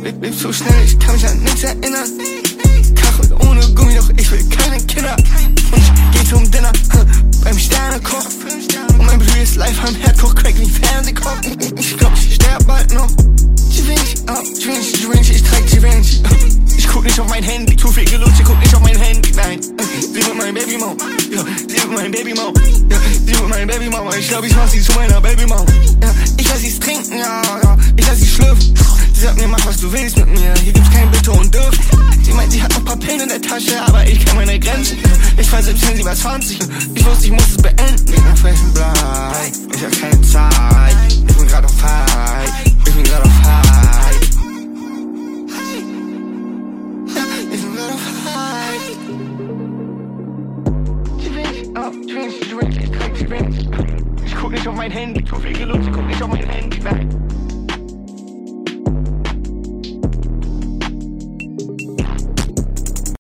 leb so schnell, ich kann mich an nichts erinnern. Kachel ohne Gummi, doch ich will keine Kinder. Und ich geh zum Dinner, beim Sternekoch. Und mein Bruder ist live am Herdkoch, crack wie Fernsehkoch. Ich glaub, ich sterb bald noch. Ich trag Givenchy. Ich guck nicht auf mein Handy, zu viel gelutscht, ich guck nicht auf mein Handy, nein. Sie mit meinem Babymau, ja, sie mit meinem Babymau, ja, sie mit meinem Babymau. Ich glaub, ich mach sie zu meiner Babymau. Ja, ich lass sie's trinken, ja, ich lass sie schlürfen. Sie sagt mir, mach was du willst mit mir, hier gibt's kein Bitte und Dürfen. Sie meint, sie hat noch paar Pillen in der Tasche, aber ich kenn meine Grenzen. Ich war 17, sie war 20, ich wusste, ich muss es beenden. Mit einem frechen Blei, ich hab keine Zeit, ich bin grad auf High, ich bin grad auf High. Ich bin grad auf High. Ich trag Givenchy. Ich guck nicht auf mein Handy, zu viel gelutscht, ich guck nicht auf mein Handy, nein.